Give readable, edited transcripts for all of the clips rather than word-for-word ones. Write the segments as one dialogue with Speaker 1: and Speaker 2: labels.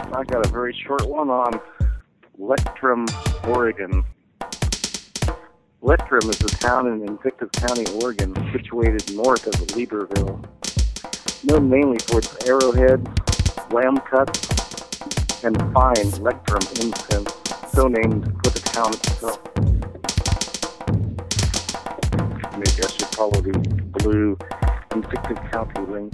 Speaker 1: I got a very short one on Lectrum, Oregon. Lectrum is a town in Invictus County, Oregon, situated north of Liberville. Known mainly for its arrowheads, lamb cuts, and fine Lectrum incense, so named for the town itself. Maybe I should follow the blue Invictus County link.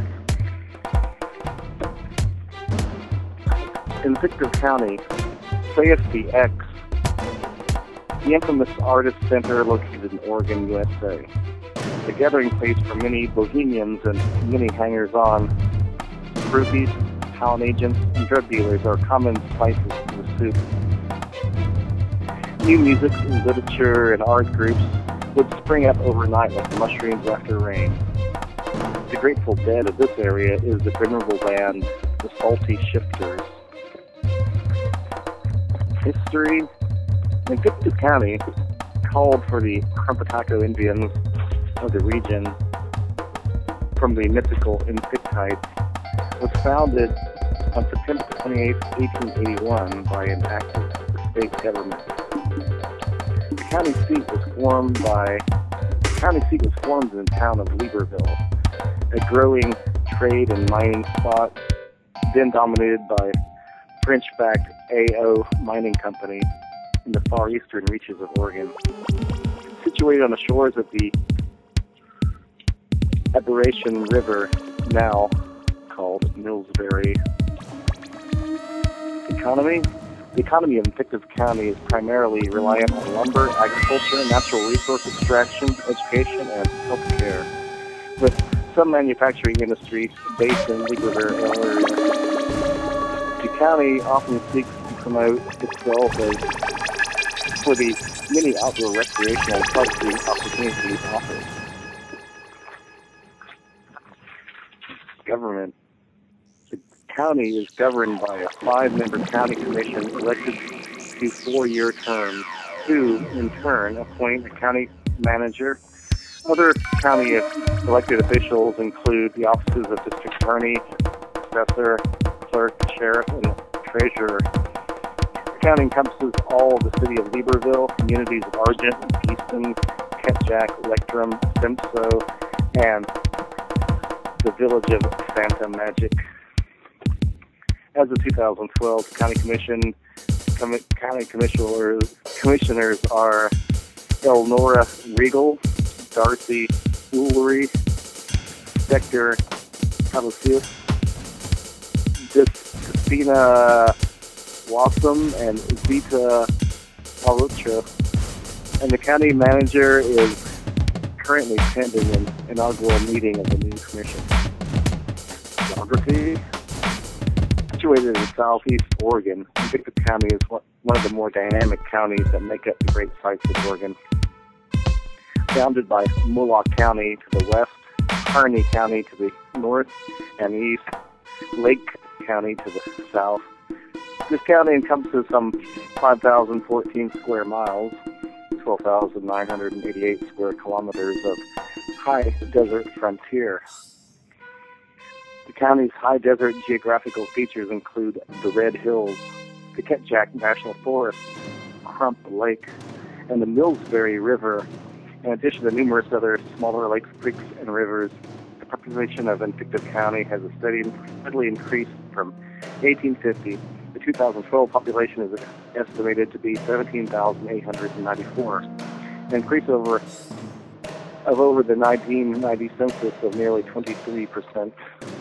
Speaker 1: Invictus County, Safety X, the infamous artist center located in Oregon, USA. The gathering place for many bohemians and many hangers-on. Groupies, talent agents, and drug dealers are common spices to the soup. New music, literature, and art groups would spring up overnight like mushrooms after rain. The Grateful Dead of this area is the venerable band, the Salty Shifters. History: Invictus County, called for the Crumpetaco Indians of the region from the mythical Invictites, was founded on September 28, 1881 by an act of the state government. The county seat was formed in the town of Liberville, a growing trade and mining spot, then dominated by French-backed A.O. Mining Company in the far eastern reaches of Oregon. Situated on the shores of the Appalachian River, now called Millsbury. Economy? The economy of Invictus County is primarily reliant on lumber, agriculture, natural resource extraction, education, and healthcare, with some manufacturing industries based in Liberville area. The county often seeks to promote itself as for the many outdoor recreational and sightseeing opportunities offered. Government. The county is governed by a 5-member county commission elected to 4-year terms, who, in turn, appoint a county manager. Other county elected officials include the offices of district attorney, assessor, clerk, sheriff, and treasurer. The county encompasses all of the city of Liberville, communities of Argent, Easton, Ketjack, Lectrum, Simpso, and the village of Santa Magic. As of 2012, county commissioners are Elnora Regal, Darcy Ullery, Dexter Palacios, Christina Wassam, and Zita Palutra. And the county manager is currently attending an inaugural meeting of the new commission. Geography. Situated in southeast Oregon, Invictus County is one of the more dynamic counties that make up the Great Sites of Oregon. Bounded by Mohawk County to the west, Harney County to the north and east, Lake County to the south. This county encompasses some 5,014 square miles, 12,988 square kilometers of high desert frontier. The county's high desert geographical features include the Red Hills, the Ketjack National Forest, Crump Lake, and the Millsbury River. In addition to numerous other smaller lakes, creeks, and rivers, the population of Invictus County has steadily increased from 1850. The 2012 population is estimated to be 17,894, an increase over the 1990 census of nearly 23%.